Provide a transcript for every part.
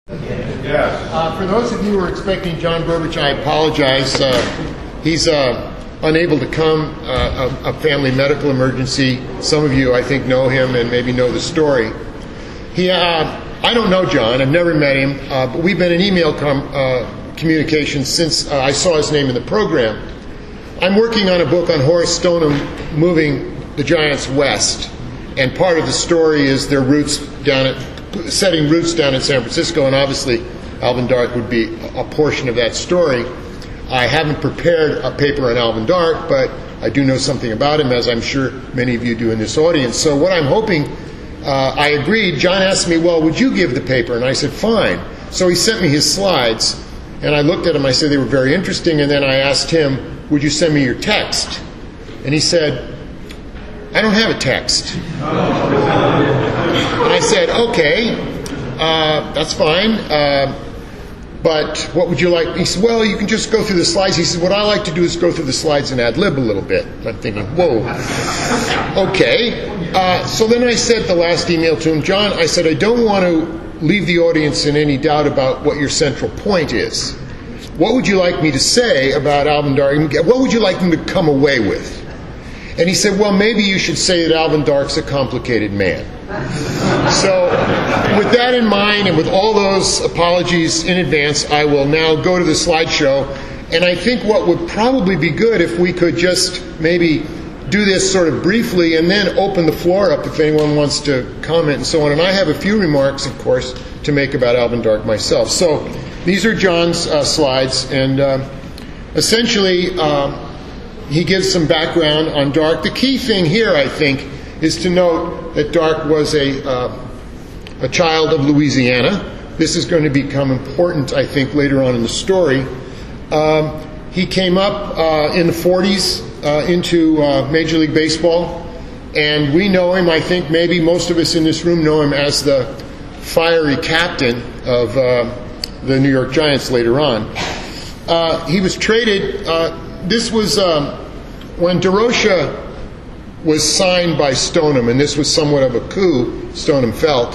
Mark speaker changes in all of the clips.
Speaker 1: Yes. For those of you who are expecting John Burbidge, I apologize. He's unable to come, a family medical emergency. Some of you, I think, know him and maybe know the story. I don't know John. I've never met him, but we've been in email communication since I saw his name in the program. I'm working on a book on Horace Stoneham moving the Giants west, and part of the story is their roots setting roots down in San Francisco, and obviously Alvin Dark would be a portion of that story. I haven't prepared a paper on Alvin Dark, but I do know something about him, as I'm sure many of you do in this audience. So what I'm hoping, I agreed. John asked me, well, would you give the paper? And I said, fine. So he sent me his slides, and I looked at them. I said they were very interesting, and then I asked him, would you send me your text? And he said, I don't have a text. And I said, okay, that's fine, but what would you like? He said, well, you can just go through the slides. He said, what I like to do is go through the slides and ad-lib a little bit. And I'm thinking, whoa, okay. So then I said the last email to him, John, I said, I don't want to leave the audience in any doubt about what your central point is. What would you like me to say about Alvin Dark? What would you like them to come away with? And he said, well, maybe you should say that Alvin Dark's a complicated man. So with that in mind, and with all those apologies in advance, I will now go to the slideshow. And I think what would probably be good if we could just maybe do this sort of briefly and then open the floor up if anyone wants to comment and so on. And I have a few remarks, of course, to make about Alvin Dark myself. So these are John's slides, and essentially he gives some background on Dark. The key thing here, I think, is to note that Dark was a child of Louisiana. This is going to become important, I think, later on in the story. He came up in the 40s into Major League Baseball, and we know him, I think maybe most of us in this room know him as the fiery captain of the New York Giants later on. He was traded, this was when DeRocha was signed by Stoneham, and this was somewhat of a coup, Stoneham felt.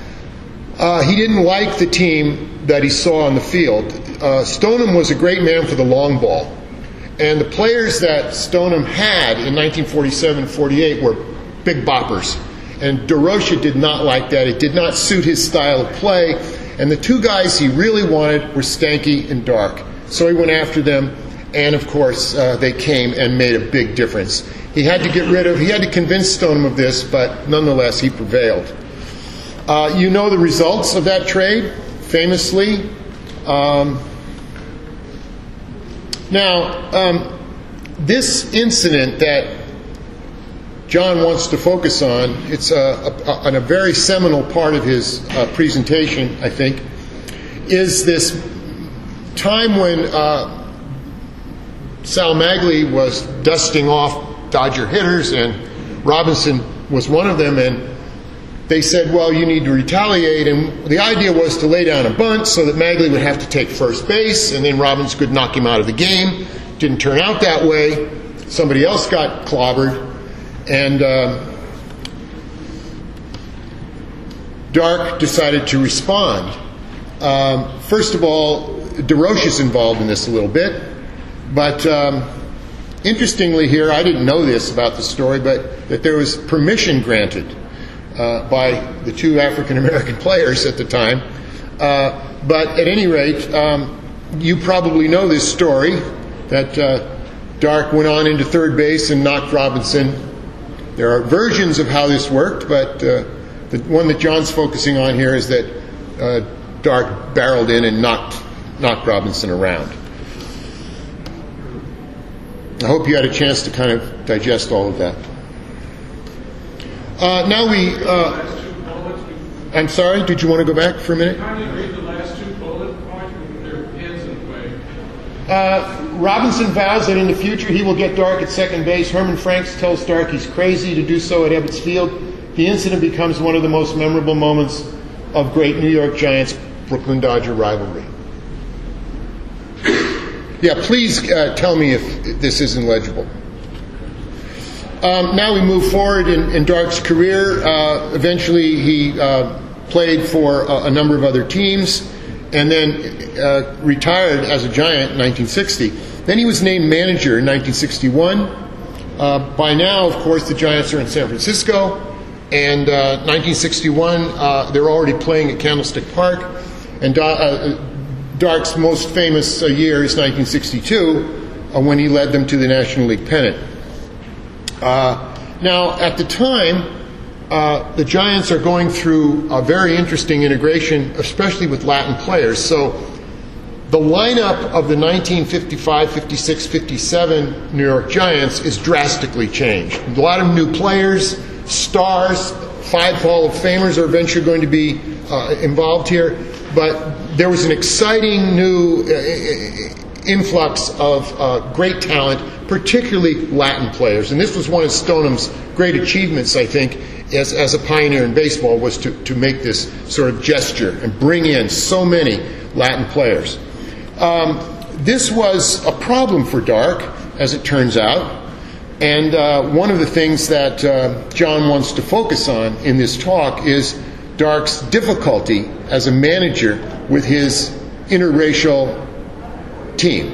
Speaker 1: He didn't like the team that he saw on the field. Stoneham was a great man for the long ball, and the players that Stoneham had in 1947-48 were big boppers, and DeRocha did not like that. It did not suit his style of play, and the two guys he really wanted were Stanky and Dark. So he went after them, and of course they came and made a big difference. He had to convince Stoneham of this, but nonetheless he prevailed. You know the results of that trade, famously. This incident that John wants to focus on, it's a very seminal part of his presentation, I think, is this time when Sal Maglie was dusting off Dodger hitters, and Robinson was one of them, and they said, well, you need to retaliate, and the idea was to lay down a bunt so that Maglie would have to take first base, and then Robinson could knock him out of the game. Didn't turn out that way. Somebody else got clobbered, and Dark decided to respond. First of all, DeRocha's involved in this a little bit, but interestingly here, I didn't know this about the story, but that there was permission granted by the two African-American players at the time. But at any rate, you probably know this story, that Dark went on into third base and knocked Robinson. There are versions of how this worked, but the one that John's focusing on here is that Dark barreled in and knocked Robinson around. I hope you had a chance to kind of digest all of that. I'm sorry, did you want to go back for a minute?
Speaker 2: Kindly read the last two bullet points with their pens in the way.
Speaker 1: Robinson vows that in the future he will get Dark at second base. Herman Franks tells Dark he's crazy to do so at Ebbets Field. The incident becomes one of the most memorable moments of great New York Giants Brooklyn Dodger rivalry. Yeah, please tell me if this isn't legible. Now we move forward in Dark's career. Eventually he played for a number of other teams. and then retired as a Giant in 1960. Then he was named manager in 1961. By now, of course, the Giants are in San Francisco, and 1961, they're already playing at Candlestick Park, and Dark's most famous year is 1962, when he led them to the National League pennant. Now, at the time, the Giants are going through a very interesting integration, especially with Latin players. So the lineup of the 1955, 56, 57 New York Giants is drastically changed. A lot of new players, stars, 5 Hall of Famers are eventually going to be involved here. But there was an exciting new influx of great talent, particularly Latin players. And this was one of Stonem's great achievements, I think, as a pioneer in baseball, was to make this sort of gesture and bring in so many Latin players. This was a problem for Dark, as it turns out. And one of the things that John wants to focus on in this talk is Dark's difficulty as a manager with his interracial team.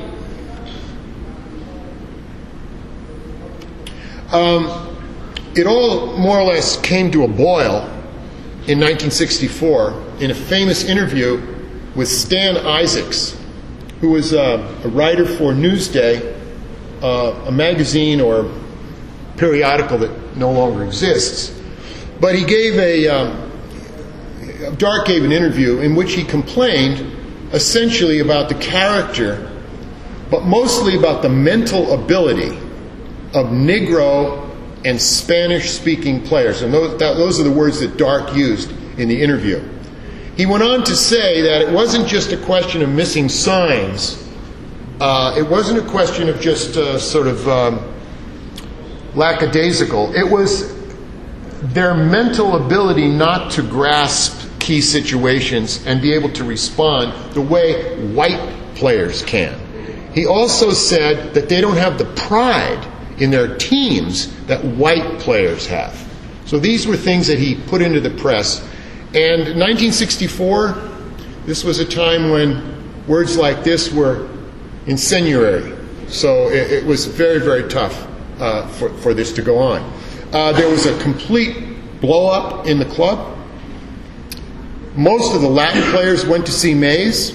Speaker 1: It all more or less came to a boil in 1964 in a famous interview with Stan Isaacs, who was a writer for Newsday, a magazine or periodical that no longer exists. But he gave Dark gave an interview in which he complained essentially about the character, but mostly about the mental ability of Negro and Spanish-speaking players. And those are the words that Dark used in the interview. He went on to say that it wasn't just a question of missing signs. It wasn't a question of just sort of lackadaisical. It was their mental ability not to grasp key situations and be able to respond the way white players can. He also said that they don't have the pride in their teams that white players have. So these were things that he put into the press. And 1964, this was a time when words like this were incendiary. So it was very, very tough for this to go on. There was a complete blow-up in the club. Most of the Latin players went to see Mays.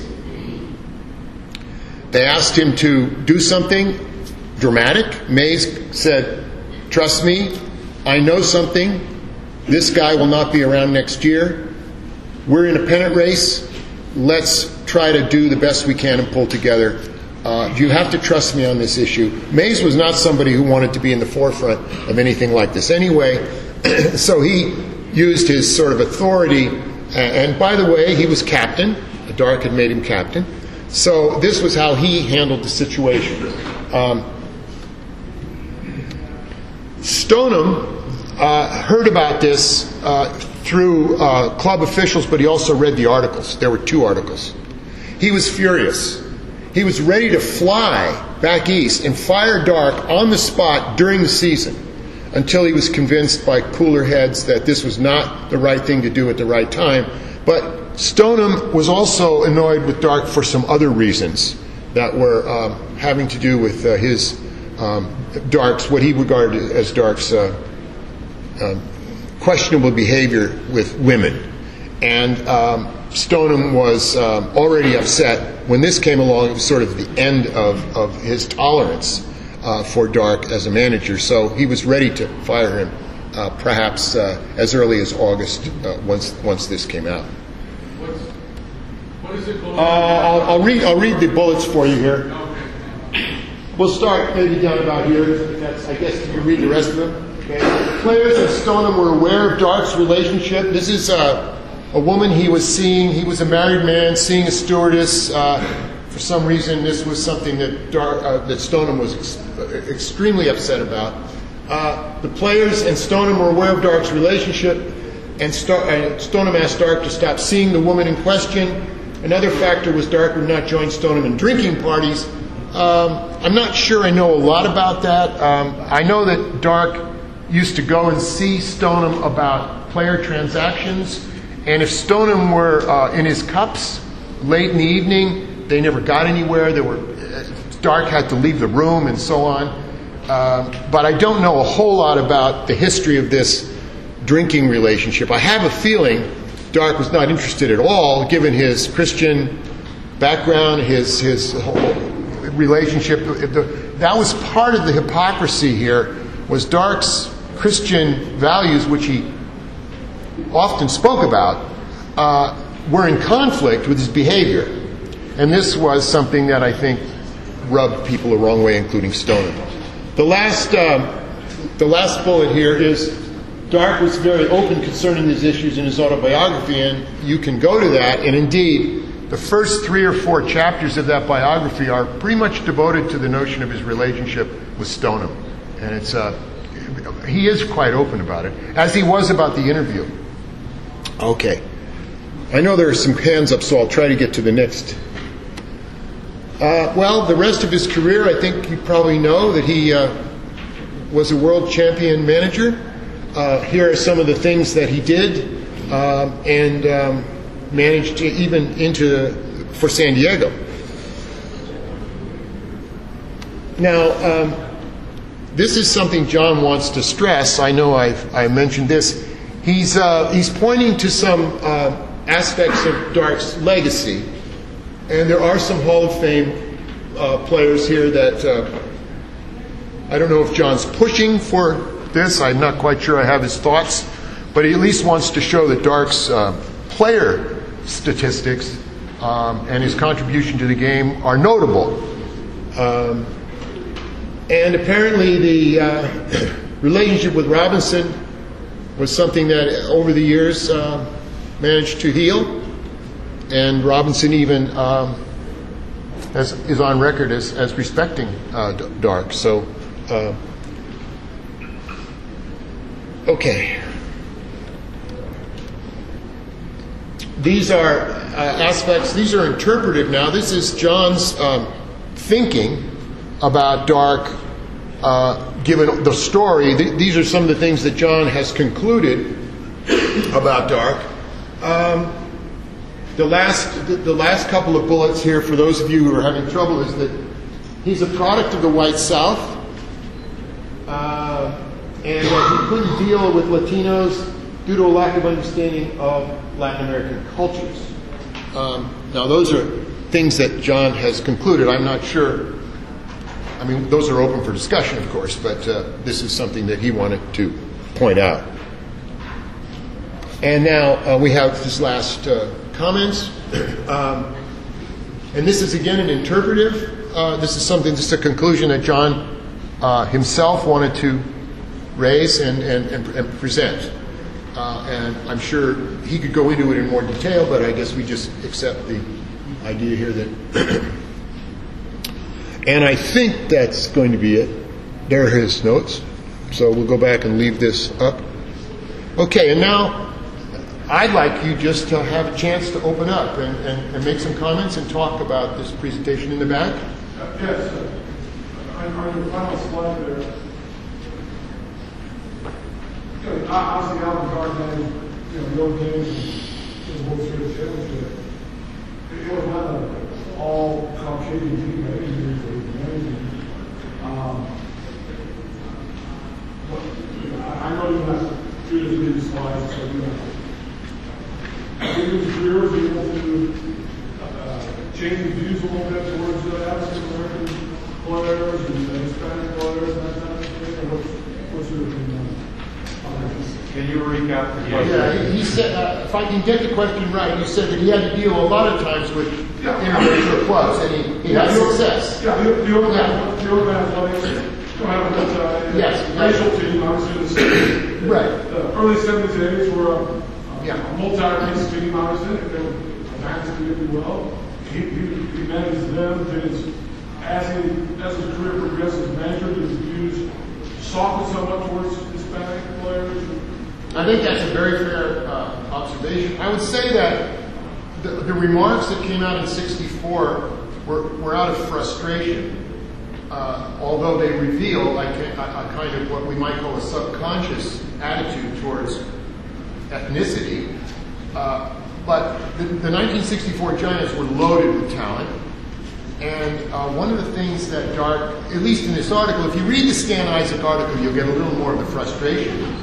Speaker 1: They asked him to do something dramatic. Mays said, "Trust me, I know something. This guy will not be around next year. We're in a pennant race. Let's try to do the best we can and pull together. You have to trust me on this issue." Mays was not somebody who wanted to be in the forefront of anything like this anyway, so he used his sort of authority. And by the way, he was captain. Dark had made him captain. So this was how he handled the situation. Stoneham heard about this through club officials, but he also read the articles. There were 2 articles. He was furious. He was ready to fly back east and fire Dark on the spot during the season until he was convinced by cooler heads that this was not the right thing to do at the right time. But Stoneham was also annoyed with Dark for some other reasons that were having to do with his Dark's, what he regarded as Dark's questionable behavior with women. And Stoneham was already upset. When this came along, it was sort of the end of his tolerance for Dark as a manager. So he was ready to fire him, perhaps as early as August, once this came out.
Speaker 2: What is it called?
Speaker 1: I'll read the bullets for you here. We'll start maybe down about here. I guess you can read the rest of them. Okay. Players of Stoneham were aware of Dark's relationship. This is a woman he was seeing. He was a married man seeing a stewardess. For some reason, this was something that Stoneham was extremely upset about. The players and Stoneham were aware of Dark's relationship, and Stoneham asked Dark to stop seeing the woman in question. Another factor was Dark would not join Stoneham in drinking parties. I'm not sure I know a lot about that. I know that Dark used to go and see Stoneham about player transactions, and if Stoneham were in his cups, late in the evening. They never got anywhere. Dark had to leave the room and so on. But I don't know a whole lot about the history of this drinking relationship. I have a feeling Dark was not interested at all, given his Christian background, his whole relationship. That was part of the hypocrisy here, was Dark's Christian values, which he often spoke about, were in conflict with his behavior. And this was something that I think rubbed people the wrong way, including Stoneham. The last bullet here is Dark was very open concerning these issues in his autobiography, and you can go to that. And indeed, the first 3 or 4 chapters of that biography are pretty much devoted to the notion of his relationship with Stoneham. And he is quite open about it, as he was about the interview. Okay. I know there are some hands up, so I'll try to get to the next. Well, the rest of his career, I think you probably know that he was a world champion manager. Here are some of the things that he did and managed to even for San Diego. Now, this is something John wants to stress. I know I mentioned this. He's pointing to some aspects of Dark's legacy, and there are some Hall of Fame players here that I don't know if John's pushing for this. I'm not quite sure I have his thoughts, but he at least wants to show that Dark's player statistics and his contribution to the game are notable. And apparently the relationship with Robinson was something that over the years managed to heal. And Robinson even is on record as respecting Dark. So, okay. These are aspects, these are interpretive now. This is John's thinking about Dark, given the story. These are some of the things that John has concluded about Dark. The last couple of bullets here, for those of you who are having trouble, is that he's a product of the White South, and that he couldn't deal with Latinos due to a lack of understanding of Latin American cultures. Now, those are things that John has concluded. I'm not sure. I mean, those are open for discussion, of course, but this is something that he wanted to point out. And now we have his last comments. And this is, again, an interpretive. This is a conclusion that John himself wanted to raise and present. And I'm sure he could go into it in more detail, but I guess we just accept the idea here that... And I think that's going to be it. There are his notes. So we'll go back and leave this up. Okay, and now I'd like you just to have a chance to open up and make some comments and talk about this presentation in the back.
Speaker 2: Yes. On your final slide there, obviously Alvin Gardner, no games in the World Series championship. It was not an all-Caucasian team by any means. It was amazing. I know you're not doing as many slides, so in his career, was able to change the views a little bit towards the African American players and the Hispanic players and that kind of thing? Or what's your opinion on that?
Speaker 3: Can you recap the question?
Speaker 1: Yeah, he said, if I can get the question right, he said that he had to deal a lot of times with interracial clubs, and he had success.
Speaker 2: Yeah, the Oakland Athletics,
Speaker 1: yes,
Speaker 2: racial team, obviously the 70s.
Speaker 1: Right.
Speaker 2: The early 70s, 80s were a
Speaker 1: Yeah.
Speaker 2: multi-race team, obviously. They were dynasty, if you will. He managed them. As his career progressed as manager, did his views soften somewhat towards Hispanic players?
Speaker 1: I think that's a very fair observation. I would say that the remarks that came out in '64 were out of frustration, although they reveal a kind of what we might call a subconscious attitude towards ethnicity. But the 1964 Giants were loaded with talent. And one of the things that Dart, at least in this article, if you read the Stan Isaac article, you'll get a little more of the frustration.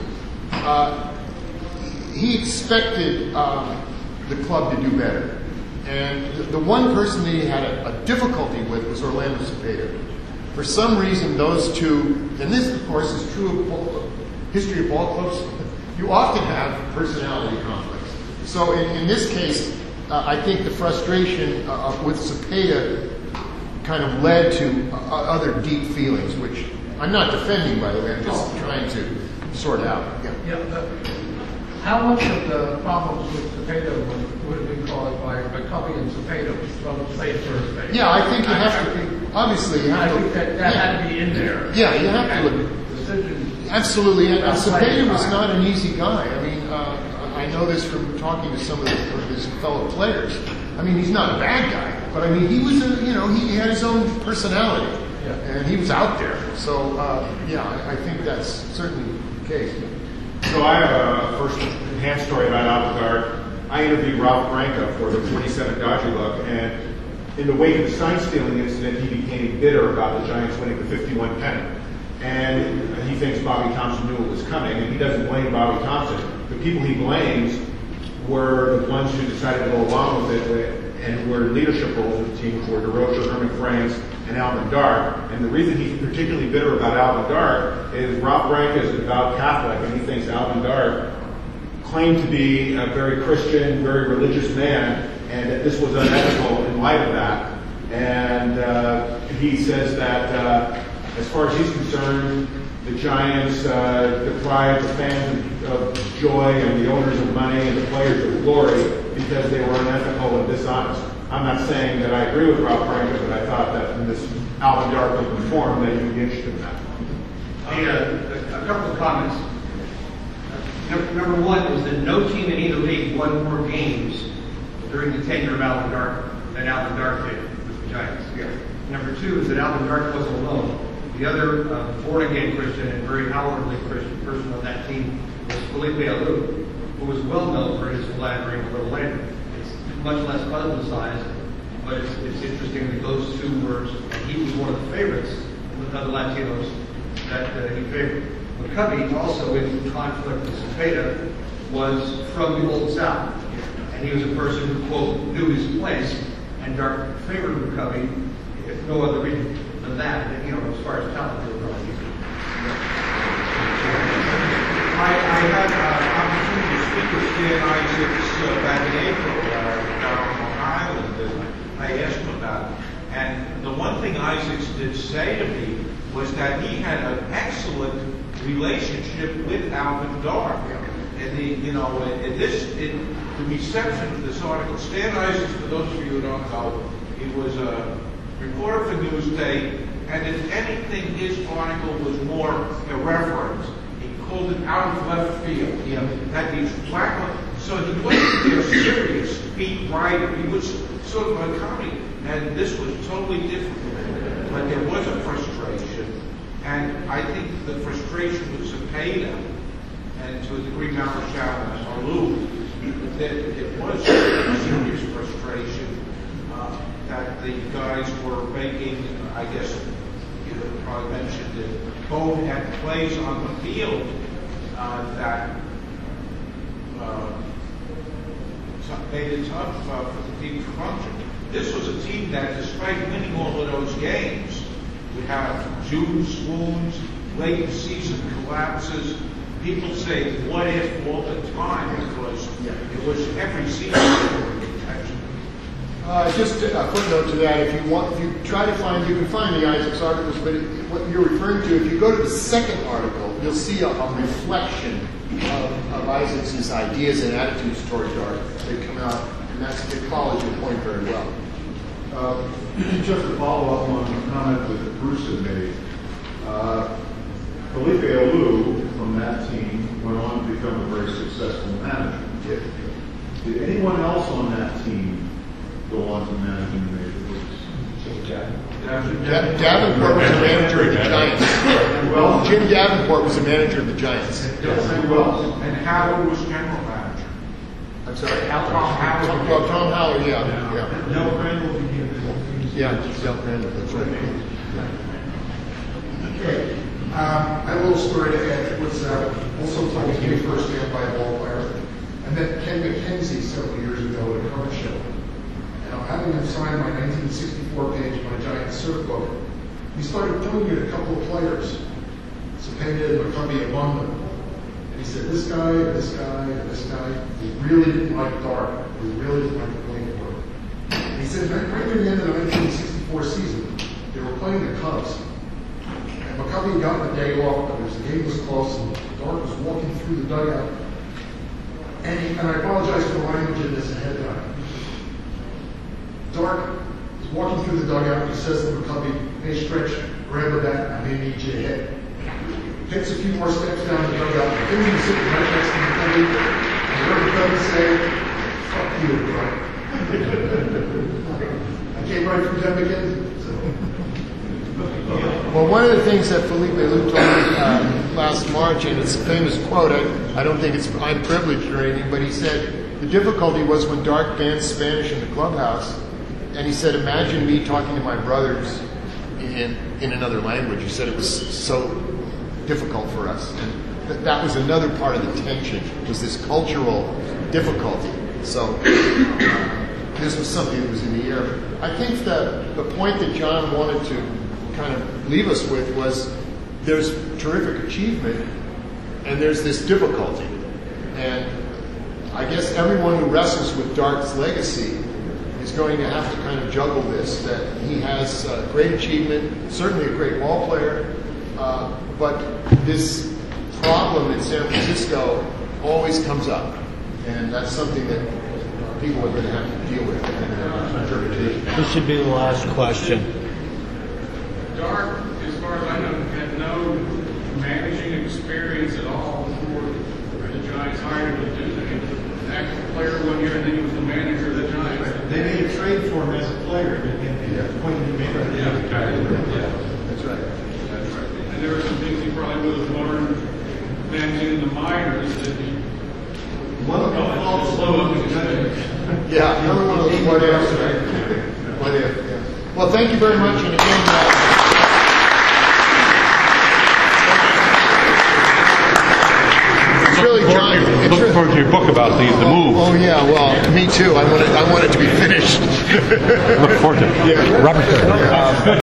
Speaker 1: He expected the club to do better. And the one person that he had a difficulty with was Orlando Cepeda. For some reason, those two, and this, of course, is true of history of ball clubs, you often have personality conflicts. So in this case, I think the frustration with Cepeda kind of led to other deep feelings, which I'm not defending, by the way. I'm just trying to sort out.
Speaker 4: How much of the problems with Cepeda would have been caused by McCovey and Cepeda from say first base?
Speaker 1: Yeah, I think you have to. Obviously, you have to.
Speaker 4: I think that had to be in there.
Speaker 1: Yeah, you have to look. Absolutely, and Cepeda was not an easy guy. I mean, I know this from talking to some of his fellow players. I mean, he's not a bad guy, but I mean, he was he had his own personality, and he was out there. So I think that's certainly the case.
Speaker 5: So I have a first-hand story about Alvin. I interviewed Ralph Branca for the 27 Dodger Look, and in the wake of the sign stealing incident, he became bitter about the Giants winning the 51 pennant. And he thinks Bobby Thompson knew it was coming, and he doesn't blame Bobby Thompson. The people he blames were the ones who decided to go along with it and were in leadership roles of the team, which were DeRocher, Herman Franz, and Alvin Dark. And the reason he's particularly bitter about Alvin Dark is Ralph Branca is a devout Catholic, and he thinks Alvin Dark claimed to be a very Christian, very religious man, and that this was unethical in light of that. And he says that as far as he's concerned, the Giants deprived the fans of joy and the owners of money and the players of glory because they were unethical and dishonest. I'm not saying that I agree with Ralph Branca, but I thought that in this Alvin Dark open forum that you'd be interested in that.
Speaker 6: A couple of comments. Number one is that no team in either league won more games during the tenure of Alvin Dark than Alvin Dark did with the Giants. Number two is that Alvin Dark wasn't alone. The other born-again Christian and very outwardly Christian person on that team was Felipe Alou, who was well known for his philandering with Little Landry. It's much less publicized, but it's interesting that those two words, and he was one of the favorites with other Latinos that he favored. McCovey, also in conflict with Cepeda, was from the Old South, and he was a person who, quote, knew his place, and Dark favored McCovey, if no other reason than that, as far as talent goes.
Speaker 3: I had an opportunity to speak with Stan Isaacs back in April down on Long Island, and I asked him about it. And the one thing Isaacs did say to me was that he had an excellent relationship with Alvin Dark. And the reception of this article, Stan Isaacs, for those of you who don't know, he was a reporter for Newsday, and if anything, his article was more irreverent. He called it out of left field. He had these black, so he wasn't their serious beat writer. He was sort of a comedy, and this was totally different. But there was a frustration, and I think the frustration with Cepeda, and to a degree Marichal and Alou, that it was a serious frustration that the guys were making, I guess you probably mentioned it, bonehead plays on the field that made it tough for the team to function. This was a team that, despite winning all of those games, would have June swoons, late season collapses. People say, what if all the time? Because it was every season.
Speaker 1: Just a footnote to that, if you try to find, you can find the Isaacs articles, but what you're referring to, if you go to the second article, you'll see a reflection of Isaacs' ideas and attitudes towards art. They come out, and that's the college your point very well.
Speaker 7: Just to follow up on the comment that Bruce had made, Felipe Alou from that team went on to become a very successful manager. Did anyone else on that team go on to manage in the major leagues?
Speaker 1: Davenport was a manager of the Giants. Well, Jim Davenport was a manager of the Giants.
Speaker 3: And Howard was general manager.
Speaker 1: I'm sorry.
Speaker 6: Tom Howard.
Speaker 1: Well, Tom Howard, yeah.
Speaker 7: Del Crandall became the
Speaker 1: Yeah, Del Crandall, that's right.
Speaker 8: Okay. I have a little story to add. It was also told to me firsthand by a ball player. I met Ken McKenzie several years ago at a cover show. And I'm having him sign my 1964 page of my Giant Surf book. He started pointing at a couple of players, Cepeda and McCovey among them. And he said, this guy, this guy, and this guy, we really didn't like Dart. We really didn't like the playing for him. And he said, right near the end of the 1964 season, they were playing the Cubs. And McCovey had gotten a day off, but the game was close, and Dart was walking through the dugout. And I apologize for the language in this ahead of time. Dart is walking through the dugout. He says to McCovey, hey, Stretch, grab the bat. I may need you to hit. Takes a few more steps down the dugout. McKenzie was sitting right next to McCovey. And I heard McCovey say, fuck you, Dart. I came right from Ken McKenzie.
Speaker 1: Well, one of the things that Felipe Lu told me last March, and it's a famous quote, I don't think I'm privileged or anything, but he said the difficulty was when Dart banned Spanish in the clubhouse, and he said, imagine me talking to my brothers in another language. He said it was so difficult for us. And that was another part of the tension, was this cultural difficulty. So this was something that was in the air. I think the point that John wanted to kind of leave us with was there's terrific achievement and there's this difficulty. And I guess everyone who wrestles with Dart's legacy is going to have to kind of juggle this, that he has great achievement, certainly a great ball player, but this problem in San Francisco always comes up. And that's something that people are going to have to deal with in their interpretation.
Speaker 9: This should be the last question.
Speaker 2: Dart, as far as I know, had no managing experience at all before the Giants hired him to do that. An active player 1 year, and then he was the manager of the Giants.
Speaker 7: They made a trade for him as a player, and the point he made.
Speaker 1: That's right.
Speaker 2: That's right. And there were some things he probably would have learned managing in the minors that he
Speaker 7: One of them called slow up in the
Speaker 1: Yeah, another one of those what ifs, right? What if, yeah. Well, thank you very much, and again, it's really John.
Speaker 10: Look forward to your book about the move.
Speaker 1: Oh yeah, well, me too. I want it to be finished.
Speaker 10: Look forward to it.
Speaker 1: Yeah.
Speaker 10: Robert.